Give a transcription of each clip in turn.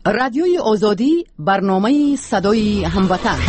رادیوی آزادی برنامه صدای هموطن.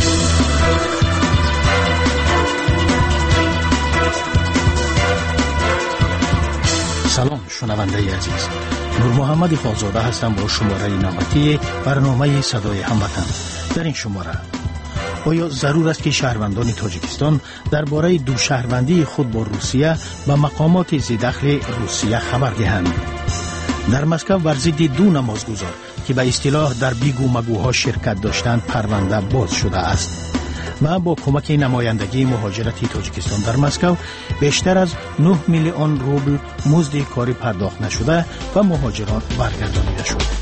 سلام شنونده عزیز، نور محمد خالزاده هستم با شماره نوبتی برنامه صدای هموطن. در این شماره آیا ضرور است که شهروندان تاجیکستان درباره دو شهروندی خود با روسیه و مقامات ذی‌دخل روسیه خبر دهند؟ در مسکو بر ضد دو نمازگزار که به اصطلاح در بیگو مگوها شرکت داشتند پرونده باز شده است و با کمک نمایندگی مهاجرتی تاجیکستان در مسکو بیشتر از 9 میلیون روبل مزد کاری پرداخت نشده و مهاجران برگردانیده شد.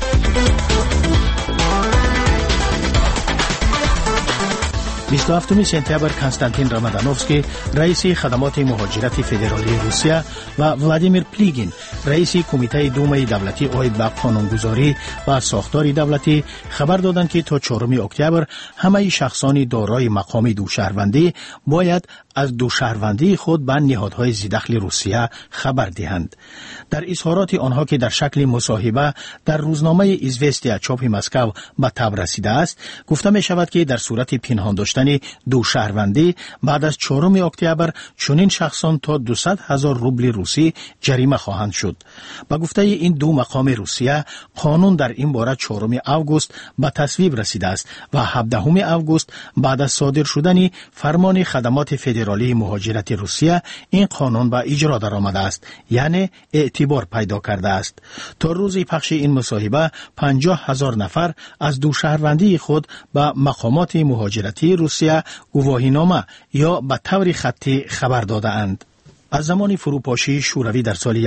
27 سپتامبر کنستانتین رامادانوفسکی رئیس خدمات مهاجرت فدرالی روسیه و ولادیمیر پلیگین رئیس کمیته دومای دولتی عاید به قانونگذاری و ساختار دولتی خبر دادند که تا 4 اکتبر همه شخصان دارای مقام دو شهروندی باید از دو شهروندی خود به نهادهای ذی‌دخل روسیه خبر دهند. در اظهارات آنها که در شکل مصاحبه در روزنامه ایزوستیا چاپ مسکو به تب رسیده است، گفته می شود که در صورت پنهان داشتن دو شهروندی بعد از 4 اکتبر چنین شخصان تا 200,000 روبل روسی جریمه خواهند شد. با گفته این دو مقام روسیه، قانون در این باره 4 اوگوست به تصویب رسیده است و 17 اوگوست بعد از صادر شدن فرمان خدمات فدرالی مهاجرت روسیه این قانون به اجرا درآمده است، یعنی اعتبار پیدا کرده است. تا روز پخش این مصاحبه 50,000 نفر از دو شهروندی خود به مقامات مهاجرتی روسیه گواهینامه یا به طور خطی خبر داده اند. از زمان فروپاشی شوروی در سال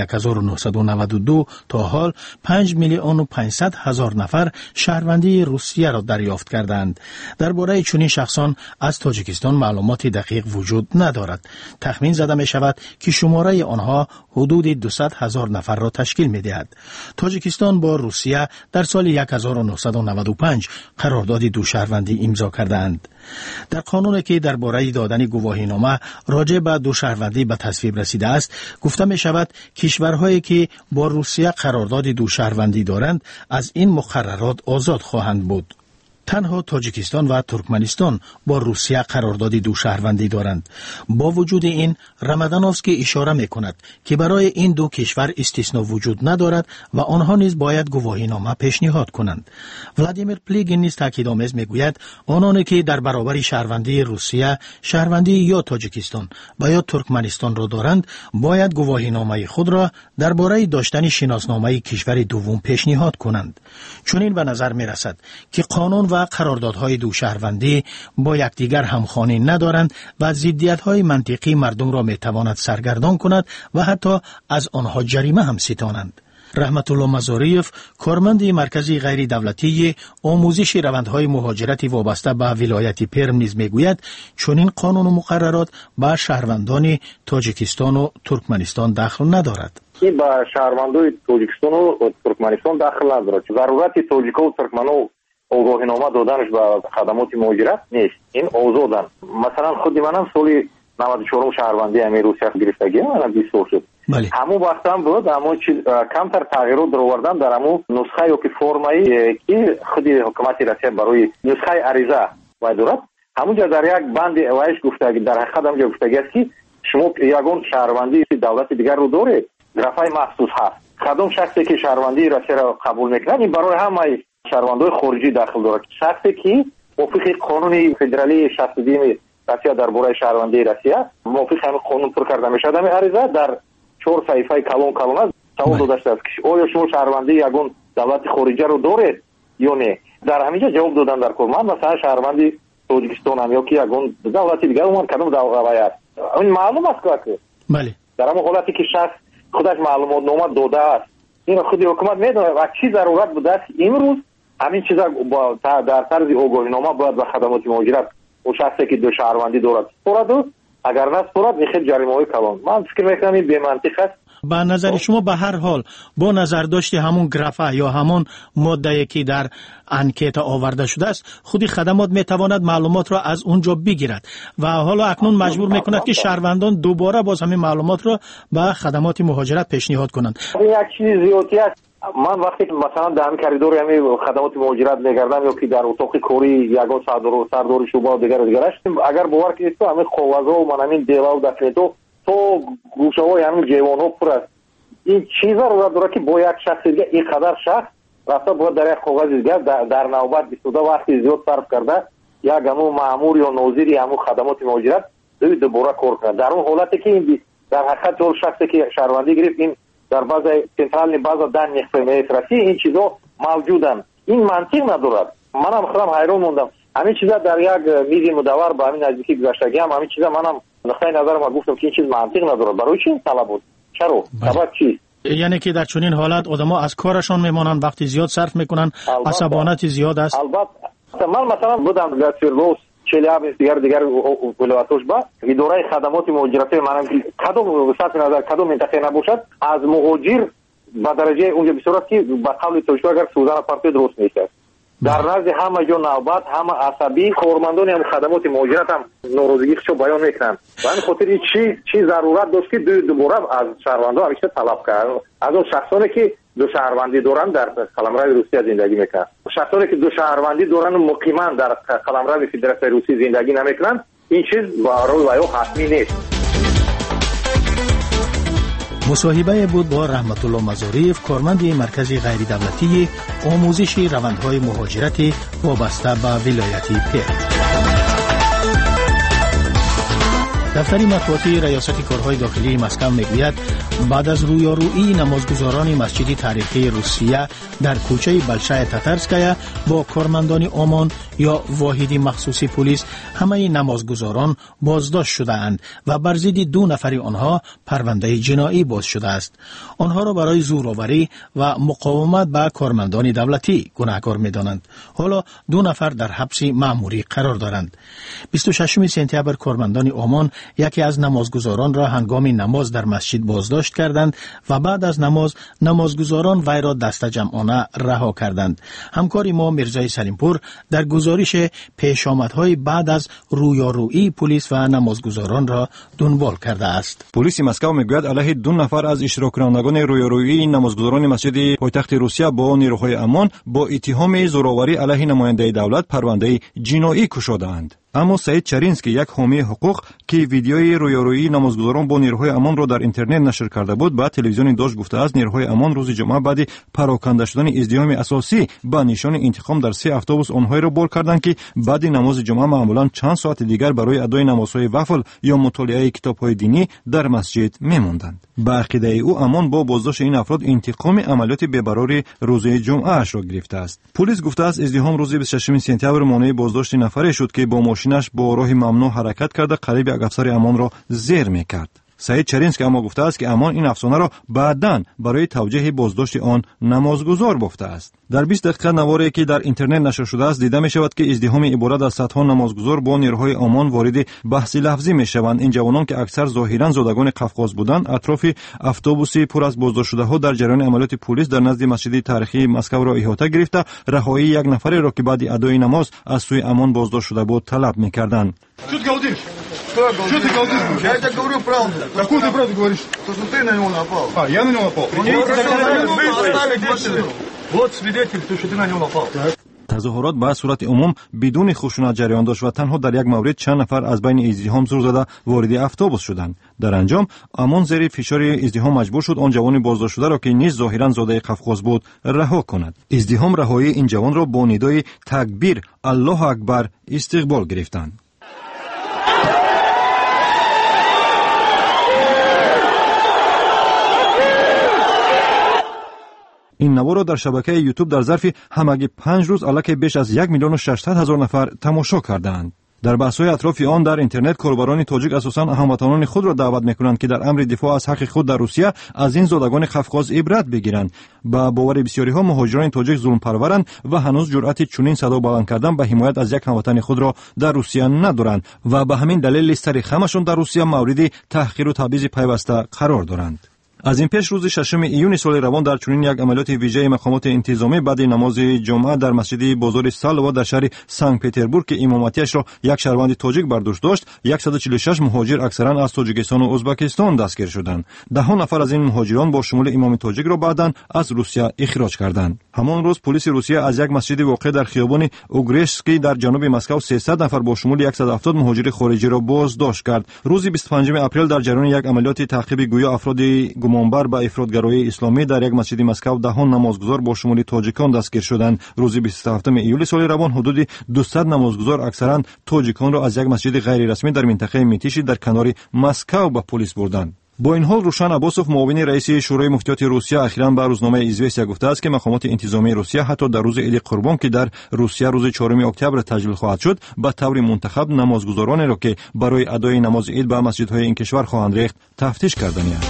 1992 تا حال 5,500,000 نفر شهروندی روسیه را دریافت کردند. درباره چنین شخصان از تاجیکستان معلومات دقیق وجود ندارد. تخمین زده می شود که شماره آنها حدود 200,000 نفر را تشکیل می دهد. تاجیکستان با روسیه در سال 1995 قرارداد دو شهروندی امضا کردند. در قانونی که درباره دادن گواهینامه راجع به دو شهروندی به تصویب رسیده است، گفته می شود کشورهایی که با روسیه قرارداد دو شهروندی دارند از این مقررات آزاد خواهند بود. تنها تاجیکستان و ترکمنستان با روسیه قرارداد دو شهروندی دارند. با وجود این، رامادانوفسکی اشاره می کند که برای این دو کشور استثنا وجود ندارد و آنها نیز باید گواهینامه پیشنهاد کنند. ولادیمیر پلیگین نیز تاکیدآمیز می گوید آنانی که در برابر شهروندی روسیه شهروندی یا تاجیکستان و یا ترکمنستان را دارند باید گواهینامه خود را درباره داشتن شناسنامه کشور دوم پیشنهاد کنند. چنین به نظر می رسد که قانون و قراردادهای دو شهروندی با یکدیگر همخوانی ندارند و ضدیت‌های منطقی مردم را می‌تواند سرگردان کند و حتی از آنها جریمه هم ستانند. رحمت الله مزاریف، کارمند مرکز غیر دولتی آموزش روندهای مهاجرت وابسته به ولایت پرم نیز میگوید چنین قانون و مقررات به شهروندان تاجیکستان و ترکمنستان دخل ندارد. این به شهروندان تاجیکستان و ترکمنستان دخل ندارد. ضرورت تاجیکا و ترکمنان گواهینامه دادنش به خدمات مهاجرت نیست. این آزادن. مثلا خود منم سال 94 شهروندی همین روسیه گرفتگی منم 20 سال شد. همون وقت هم بود، اما کمتر تغییرات در آوردن در همون نسخه یا که فرمایی که خود حکومت روسیه برای نسخه عریضه و دارد، همونجا در یک بند وایش گفتگی در حقیقت همونجا گفتگی است که شما یگان شهروندی دولت دیگر رو دارید، گرافای مخصوص هست. خدام شخصی که شهروندی روسیه را قبول میکنه این برای همه شهروندان خارجی داخل دارد. شخصی که موافق قانون فدرالی 62 روسیه درباره شهروندی روسیه موافق همین قانون پر کرده میشد، همین عریضه در 4 صفحه کلون است سوال داده است که آیا شما شهروندی یگان دولت خارجی رو دارید یا نه؟ در همینجا جواب دادن در کورمان مثلا شهروندی تاجیکستان هم یا که یگان دولت دیگر اون کدام دولت است این معلوم است که بله در همون حالتی که شخص خودش معلومات نامه داده است، این خودی حکومت میدونه و چی ضرورت بوده است امروز همین چیزا در طرز آگاهینامه باید به خدمات مهاجرت و شخصی که دو شهروندی دارد سپرد، اگر نه سپرد میخواد جریمه‌های کلان. من فکر میکنم این بی منطق است. به نظر شما به هر حال با نظر داشته همون گرافه یا همون ماده که در انکیت آورده شده است، خودی خدمات میتواند معلومات را از اونجا بگیرد و حالا اکنون مجبور میکند که شهروندان دوباره باز همین معلومات را به خدمات مهاجرت پیشنهاد کنند. این یک چیز زیادی است. من وقتی که مثلا در همین کریدور همین خدمات مهاجرت میگردم یا که در اتاق کاری یگان سردار شعبه دیگرش اگر باور کنید تو همین خوازها و من همین دیوا و دفنتو تو گوشه‌های همین جوان‌ها پر است. این چیزا رو داره که با یک شخص دیگه این قدر شخص رفته باید در یک کاغذ دیگه در نوبت بیستوده وقتی زیاد صرف کرده یک همون مأمور یا ناظری همون خدمات مهاجرت دوباره کار کنه. در اون حالتی که این در حقیقت اون شخصی که شهروندی گرفت این در بعض سنترال بعض دن میفرستی این چیزا موجودن. این منطق ندارد. منم خودم حیران موندم. همین چیزا در یک میدی مدور با همین نزدیکی گذشتگی همین چیزا منم نقطه نظر ما گفتم که این چیز منطق نداره. برای چی این طلب بود؟ چرا؟ سبب چیست؟ یعنی که در چنین حالت آدم‌ها از کارشان میمونن، وقتی زیاد صرف میکنن، عصبانیت زیاد است. البته من مثلا بودم در سیرلوس چلیاب دیگر ولایتوش با اداره خدمات مهاجرتی منم کدوم صرف نظر کدوم منطقه نباشد از مهاجر به درجه اونجا بسیار که به قول توشو اگر سوزن پارتی درست نیست. در نزد همه جو نوبت همه عصبی کارمندان هم خدمات مهاجرت هم ناراضگیشو بیان میکنن. و این خاطر چی ضرورت داشت که دوباره از شهروندان همیشه طلب کرد از اون شخصانی که دو شهروندی دوران در قلمرو روسیه زندگی میکنن. شخصانی که دو شهروندی دوران مقیما در قلمرو فدراسیون روسیه زندگی نمیکنن این چیز برای وایو حتمی نیست. مصاحبه بود با رحمت الله مزاریف، کارمند مرکز غیر دولتی آموزش روندهای مهاجرت وابسته به ولایت پیر. دفتر مطبوعاتی ریاست کارهای داخلی مسکو میگوید بعد از رویارویی نمازگزاران مسجد تاریخی روسیه در کوچه بلشای تاترسکایا با کارمندان آمان یا واحد مخصوصی پلیس همه نمازگزاران بازداشت شده اند و بر ضد 2 نفر آنها پرونده جنایی باز شده است. آنها را برای زورآوری و مقاومت به کارمندان دولتی گناهکار می‌دانند. حالا 2 نفر در حبس مأموری قرار دارند. 26 سپتامبر کارمندان آمان یکی از نمازگزاران را هنگام نماز در مسجد بازداشت کردند و بعد از نمازگزاران وی را دست جمعانه رها کردند. همکار ما میرزای سلیمپور در گزارش پیشامدهای بعد از رویارویی پلیس و نمازگزاران را دنبال کرده است. پلیس مسکو میگوید علیه 2 نفر از اشتراک کنندگان رویارویی نمازگزاران مسجد پایتخت روسیه با نیروهای امان با اتهام زورآوری علیه نماینده دولت پرونده جنایی گشوده‌اند. اما سعید چرینسکی یک حامی حقوق که ویدیوی رویارویی نمازگزاران با نیروهای امان را در اینترنت نشر کرده بود با تلویزیون داش گفته است نیروهای امان روز جمعه بعد پراکنده شدن ازدحام اساسی با نشان انتقام در 3 اتوبوس آنهایی را بار کردند که بعد نماز جمعه معمولا چند ساعت دیگر برای ادای نمازهای وفل یا مطالعه کتاب‌های دینی در مسجد می‌ماندند. با عقیده او امان با بازداشت این افراد انتقام عملیات بی‌براری روز جمعه اش را گرفته است. پلیس گفته است ازدحام روز 26 سپتامبر مانع بازداشت نفری شد که با ماشینش با راه ممنوع حرکت کرده قریب یک افسر امان را زیر می‌کرد. سعید چرینسکی اما گفته است که امان این افسانه را بعداً برای توجیه بازداشت آن نمازگزار گفته است. در 20 دقیقه نواری که در اینترنت نشر شده است دیده می شود که ازدحام عبارت از صدها نمازگزار با نیروهای امان وارد بحث لفظی می شوند. این جوانان که اکثر ظاهراً زادگان قفقاز بودند اطراف اتوبوسی پر از بازداشت شده ها در جریان عملیات پلیس در نزد مسجد تاریخی مسکو را احاطه گرفته رهایی یک نفر را که بعد ادای نماز از سوی امان баздошт шуда буд талаб мекарданд. Что ты галдишь? Что ты галдишь? Я тебе говорю правду. Какую ты правду говоришь? То, что ты на него напал. Я на него напал. Вот свидетель, что ты на него напал. تظاهرات به صورت عموم بدون خشونت جریان داشت و تنها در یک مورد چند نفر از بین ازدحام زور زده وارد اتوبوس شدند. در انجام امان زیر فشار ازدحام مجبور شد آن جوان بازداشت شده را که نیز ظاهرا زاده قفقاز بود رها کند. ازدحام رهایی این جوان را با ندای تکبیر الله اکبر استقبال گرفتند. این نوار را در شبکه یوتیوب در ظرف همگی 5 روز علاوه بیش از 1,600,000 نفر تماشا کردند. در بحث‌های اطراف آن در اینترنت کاربران تاجیک اساساً هموطنان خود را دعوت می‌کنند که در امر دفاع از حق خود در روسیه از این زادگان قفقاز عبرت بگیرند. با باور بسیاری‌ها مهاجران تاجیک ظلم پرورند و هنوز جرأت چنین صدا بلند کردن به حمایت از یک هموطن خود را در روسیه ندارند و به همین دلیل تاریخ همشون در روسیه مورد تحقیر و تبعیض پیوسته قرار دارند. از این پیش روز 6 ایون سال روان در چنین یک عملیات ویژه مقامات انتظامی بعد نماز جمعه در مسجد بازار سالوا در شهر سنت پتربورگ که امامتیش را یک شهروند تاجیک بر دوش داشت 146 مهاجر اکثرا از تاجیکستان و ازبکستان دستگیر شدند. 10 نفر از این مهاجران با شمول امام تاجیک را بعداً از روسیه اخراج کردند. همان روز پلیس روسیه از یک مسجد واقع در خیابان اوگرشسکی در جنوب مسکو 300 نفر با شمول 170 مهاجر خارجی را بازداشت کرد. روز 25 اپریل در جریان یک عملیات تعقیب گویا افراد گمانبر به افراطگرایی اسلامی در یک مسجد مسکو 10 نمازگزار با شمول تاجیکان دستگیر شدند. روز 27 ایول سال روان حدود 200 نمازگزار اکثرا تاجیکان را از یک مسجد غیر رسمی در منطقه میتیشی در کنار مسکو به پلیس بردند. با این حال روشن عباسوف معاون رئیس شورای مفتیات روسیه اخیراً به روزنامه ایزوستیا گفته است که مقامات انتظامی روسیه حتی در روز عید قربان که در روسیه روز 4 اکتبر تجلیل خواهد شد به طور منتخب نمازگزارانی را که برای ادای نماز عید به مسجدهای این کشور خواهند ریخت تفتیش کردند.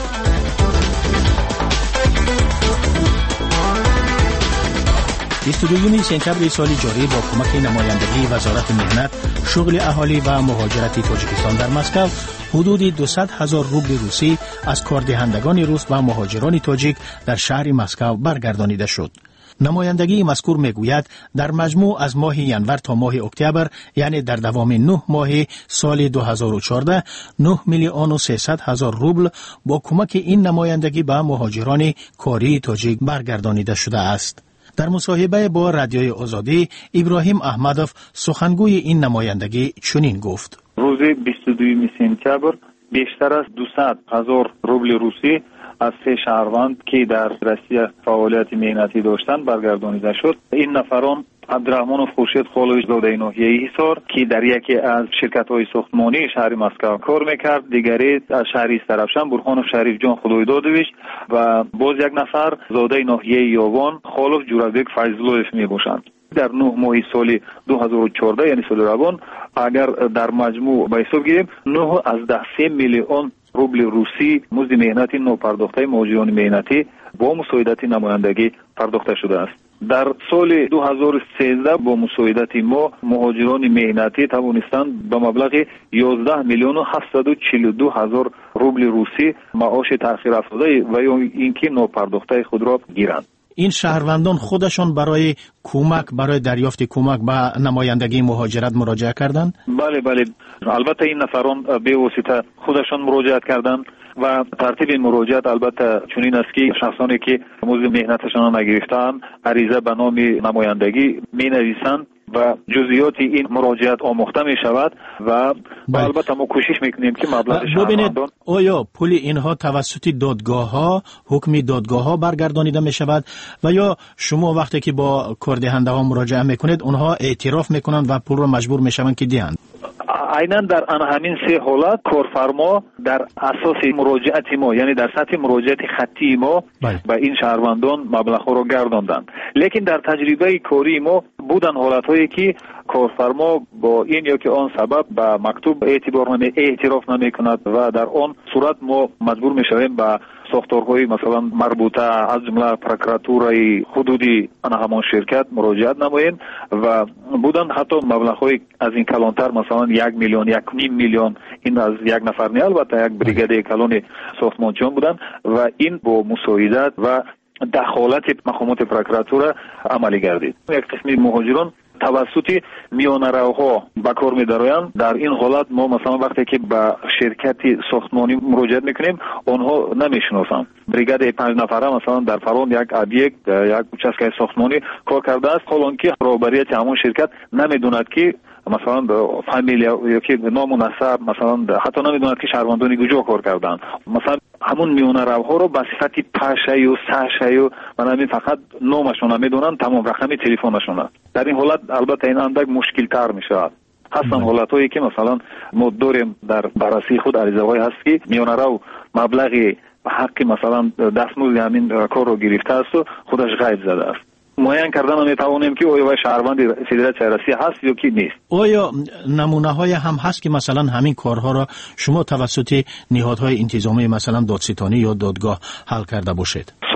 بیستودویوم سپتامبر سال جاری با کمک نمایندگی وزارت مهنت، شغل اهالی و مهاجرت تاجیکستان در مسکو حدود 200,000 روبل روسی از کاردهندگان روس و مهاجران تاجیک در شهر مسکو برگردانیده شد. نمایندگی مذکور میگوید در مجموع از ماه ینور تا ماه اکتبر یعنی در دوام 9 ماه سال 2014 9,300,000 روبل با کمک این نمایندگی به مهاجران کاری تاجیک برگردانیده شده است. در مصاحبه با رادیوی آزادی ابراهیم احمدوف سخنگوی این نمایندگی چنین گفت: روز 22 سپتامبر بیشتر از 200,000 روبل روسی از 3 شهروند که در روسیه فعالیت مهنتی داشتند برگردانیده شد. این نفران عبدالرحمن خورشید خالوی زاده ناحیه حصار که در یکی از شرکت‌های ساختمانی شهر مسکو کار می‌کرد، دیگری از شهر استرابشان برهان شریف جان خدایدادویچ و باز یک نفر زاده ناحیه یاوان خالوف جورابک فیضلویف میباشند. در 9 ماه سال 2014 یعنی سال روان اگر در مجموع به حساب گیریم 9 از 10 میلیون روبل روسی مزد مهنتی نوپرداخته مهاجران مهنتی با مساعدت نمایندگی پرداخته شده است. در سال 2013 با مساعدت ما مهاجران مهنتی توانستند به مبلغ 11,742,000 روبل روسی معاش تأخیر افتاده و یا اینکه نوپرداخته خود را گیرند. این شهروندان خودشان برای کمک برای دریافت کمک به نمایندگی مهاجرت مراجعه کردند؟ بله البته این نفران به واسطه خودشان مراجعت کردند و ترتیب این مراجعت البته چنین است که شخصانی که مزد مهنتشان نگرفتند عریضه به نام نمایندگی می‌نویسند و جزئیات این مراجعت آموخته می شود و البته ما کوشش میکنیم که مبلغ شهروندان آیا پول اینها توسط دادگاه حکم دادگاه برگردانیده می شود و یا شما وقتی که با کاردهنده ها مراجعه میکنید اونها اعتراف میکنند و پول را مجبور میشوند که دهند؟ عیناً در همین 3 حالت کارفرما در اساس مراجعت ما یعنی در سطح مراجعت خطی ما به این شهروندان مبلغ را گرداندند. لیکن در تجربه کاری ما بودن حالت‌هایی که کارفرما با این یا که آن سبب به مکتوب اعتراف نمی‌کند و در آن صورت ما مجبور می‌شویم به ساختارهای مثلا مربوطه از جمله پروکراتورای حدودی همان شرکت مراجعت نماییم و بودن حتی مبلغ‌های از این کلانتر مثلا 1 میلیون 1.5 میلیون این از یک نفر نه البته یک بریگاد کلان ساختمانچیان بودن و این با مساعدت و دخالت مقامات پروکراتور عملی گردید. یک قسمی مهاجران توسط میانه‌روها به کار می‌دارند. در این حالت ما مثلا وقتی که به شرکت ساختمانی مراجعه میکنیم آنها نمیشناسند. بریگاد 5 نفره مثلا در فران یک ابیکت یک участке ساختمانی کار کرده است، حالان که رهبریت همون شرکت نمیدوند که مثلا فامیلیا یا که نام و نسب مثلا حتی نمیدوند که شهروندان کجا کار کردن. مثلا همون میانه‌روها رو به صفت پشه و سشه و من فقط نامشون نمیدونن، تمام رقم تلفنشون. در این حالت البته این اندک مشکل تر می شود. هستن حالتایی که مثلا ما داریم در بررسی خود عریضه‌های هست که میانه‌رو مبلغی به حق مثلا دستمزد همین کار رو گرفته است و خودش غیب زده است. معین کردن میتوانیم که آیا شهروند فدراسیون روسیه هست یا کی نیست. آیا نمونه‌های هم هست که مثلا همین کارها را شما توسط نهادهای انتظامی مثلا دادستانی یا دادگاه حل کرده باشید؟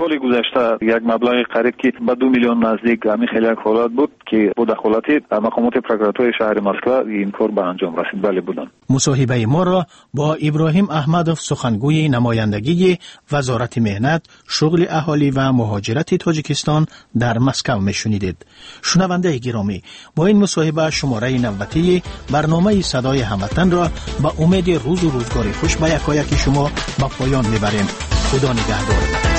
سال گذشته یک مبلغ قریب که به 2 میلیون نزدیک همین خیلی یک حالت بود که با دخالت مقامات پروکراتوری شهر مسکو این کار به انجام رسید. بله بودن. مصاحبه ما را با ابراهیم احمدوف سخنگوی نمایندگی وزارت مهنت، شغل اهالی و مهاجرت تاجیکستان در مسکو میشنیدید. شنونده گرامی، با این مصاحبه شماره نوبتی برنامه صدای هموطن را با امید روز و روزگار خوش به یکایک شما به پایان میبریم. خدا نگهدار.